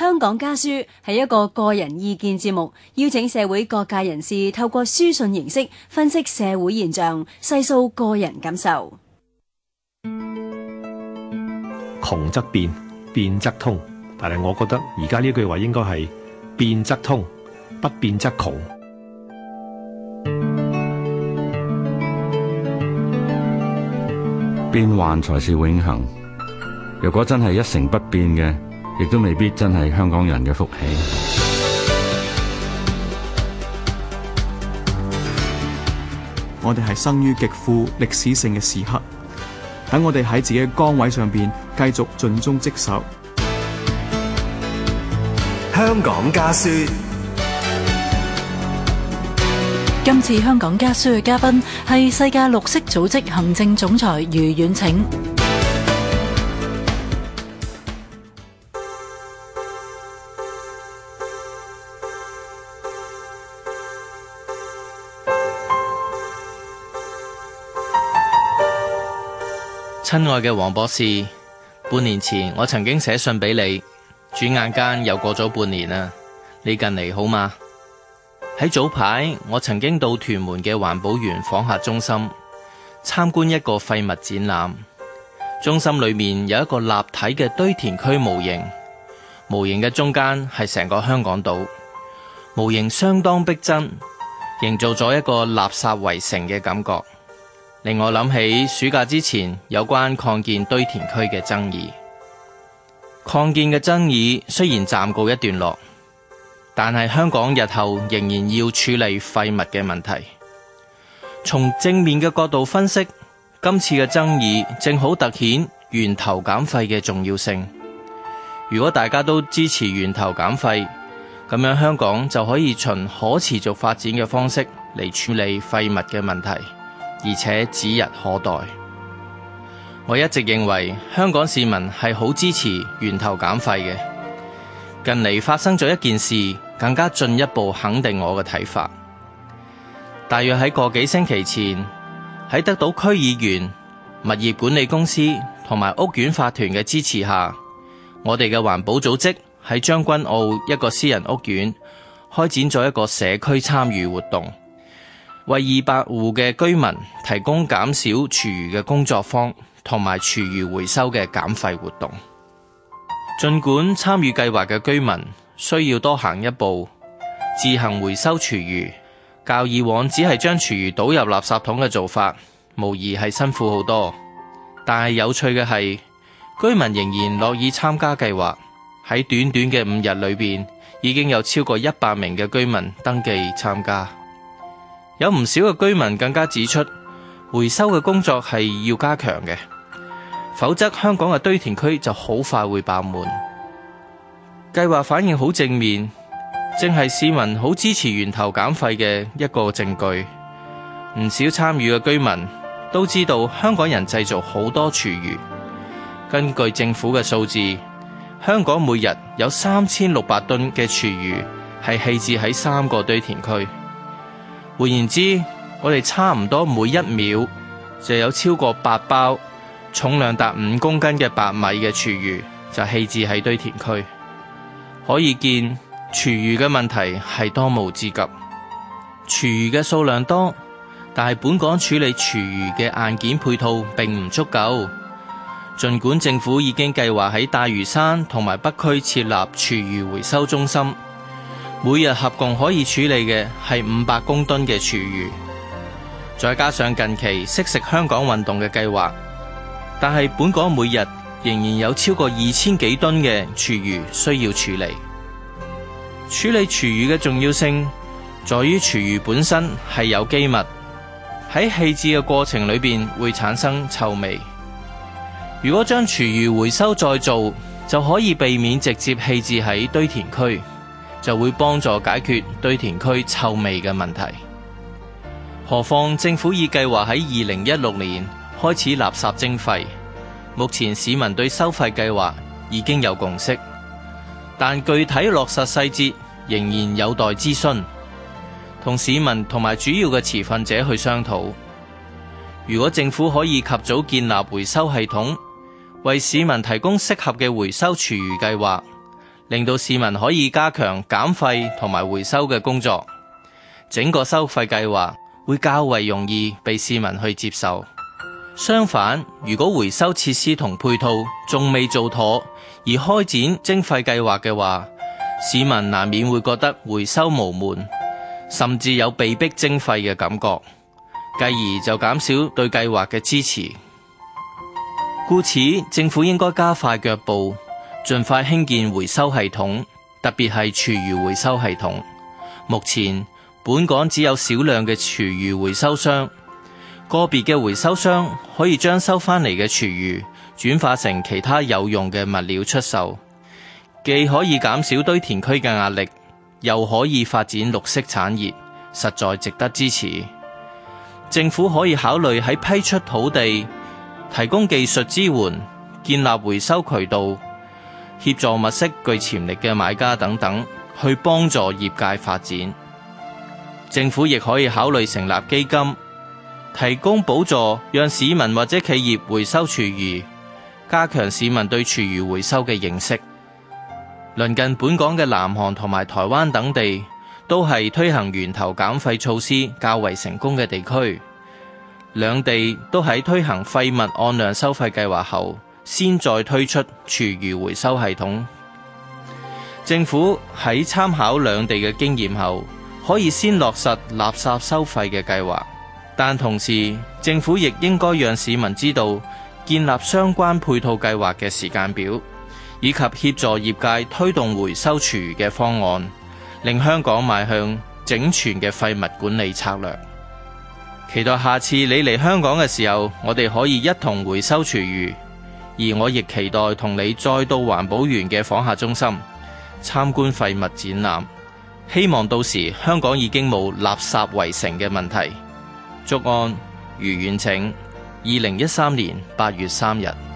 香港家書係一個個人意見節目，邀請社會各界人士透過書信形式分析社會現象，細數個人感受。 窮則變，變則通，但係我覺得而家呢句話應該係變則通，不變則窮。 變幻才是永恆。如果真係一成不變嘅，亦都未必真係香港人嘅福氣。 我哋係生於極富歷史性嘅時刻，等我哋喺自己嘅崗位上邊繼續盡忠職守。 香港家書。 今次香港家書嘅嘉賓係世界綠色組織行政總裁余遠騁。 親愛嘅黃博士，半年前我曾經寫信俾你，轉眼間又過咗半年啦。你近嚟好嗎？喺早排，我曾經到屯門嘅環保園訪客中心參觀一個廢物展覽。中心裏面有一個立體嘅堆填區模型，模型嘅中間係成個香港島，模型相當逼真，營造咗一個垃圾圍城嘅感覺，令我諗起暑假之前有關擴建堆填區嘅爭議。擴建嘅爭議雖然暫告一段落，但係香港日後仍然要處理廢物嘅問題。從正面嘅角度分析，今次嘅爭議正好突顯源頭減廢嘅重要性。如果大家都支持源頭減廢，咁樣香港就可以循可持續發展嘅方式嚟處理廢物嘅問題，而且指日可待。我一直認為香港市民係好支持源頭減廢嘅。近嚟發生咗一件事，更加進一步肯定我嘅睇法。大約喺個幾星期前，喺得到區議員、物業管理公司同埋屋苑法團嘅支持下，我哋嘅環保組織喺將軍澳一個私人屋苑開展咗一個社區參與活動，為200戶嘅居民提供減少廚餘嘅工作坊同埋廚餘回收嘅減廢活動。儘管參與計劃嘅居民需要多行一步，自行回收廚餘，較以往只係將廚餘倒入垃圾桶嘅做法，無疑係辛苦好多。但係有趣嘅係，居民仍然樂意參加計劃。喺短短嘅5日裏邊，已經有超過100名嘅居民登記參加。有唔少嘅居民更加指出，回收嘅工作係要加強嘅，否則香港嘅堆填區就好快會爆滿。計劃反應好正面，正係市民好支持源頭減廢嘅一個證據。唔少參與嘅居民都知道香港人製造好多廚餘。根據政府嘅數字，香港每日有3600噸嘅廚餘係棄置喺3個堆填區。換言之，我哋差唔多每1秒就有超過8包重量達5公斤嘅白米嘅廚餘就棄置喺堆填區。可以見廚餘嘅問題係當務之急。廚餘嘅數量多，但係本港處理廚餘嘅硬件配套並唔足夠。儘管政府已經計劃喺大嶼山同埋北區設立廚餘回收中心，每日合共可以處理嘅係500公噸嘅廚餘，再加上近期惜食香港運動嘅計劃，但係本港每日仍然有超過2000幾噸嘅廚餘需要處理。處理廚餘嘅重要性在於廚餘本身係有機物，喺棄置嘅過程裏邊會產生臭味。如果將廚餘回收再造，就可以避免直接棄置喺堆填區，就會幫助解決堆填區臭味嘅問題。何況政府已計劃喺2016年開始垃圾徵費，目前市民對收費計劃已經有共識，但具體落實細節仍然有待諮詢，同市民同埋主要嘅持份者去商討。如果政府可以及早建立回收系統，為市民提供適合嘅回收廚餘計劃， 令到市民可以加強減廢同埋回收嘅工作。整個收費計劃會較為容易被市民去接受。相反，如果回收設施同配套仲未做妥而開展徵費計劃嘅話，市民難免會覺得回收無門，甚至有被逼徵費嘅感覺，繼而就減少對計劃嘅支持。故此，政府應該加快腳步，盡快興建回收系統，特別係廚餘回收系統。目前，本港只有少量嘅廚餘回收商，個別嘅回收商可以將收返嚟嘅廚餘轉化成其他有用嘅物料出售，既可以減少堆填區嘅壓力，又可以發展綠色產業，實在值得支持。政府可以考慮喺批出土地、提供技術支援、建立回收渠道、協助物色具潛力嘅買家等等，去幫助業界發展。政府亦可以考慮成立基金，提供補助，讓市民或者企業回收廚餘，加強市民對廚餘回收嘅認識。鄰近本港嘅南韓同埋台灣等地，都係推行源頭減廢措施較為成功嘅地區。兩地都喺推行廢物按量收費計劃後，先再推出廚餘回收系統。政府喺參考兩地嘅經驗後，可以先落實垃圾收費嘅計劃，但同時政府亦應該讓市民知道建立相關配套計劃嘅時間表，以及協助業界推動回收廚餘嘅方案，令香港邁向整全嘅廢物管理策略。期待下次你嚟香港嘅時候，我哋可以一同回收廚餘，而我亦期待同你再到環保園嘅訪客中心參觀廢物展覽。希望到時香港已經冇垃圾圍城嘅問題。祝安，余遠騁，2013年8月3日。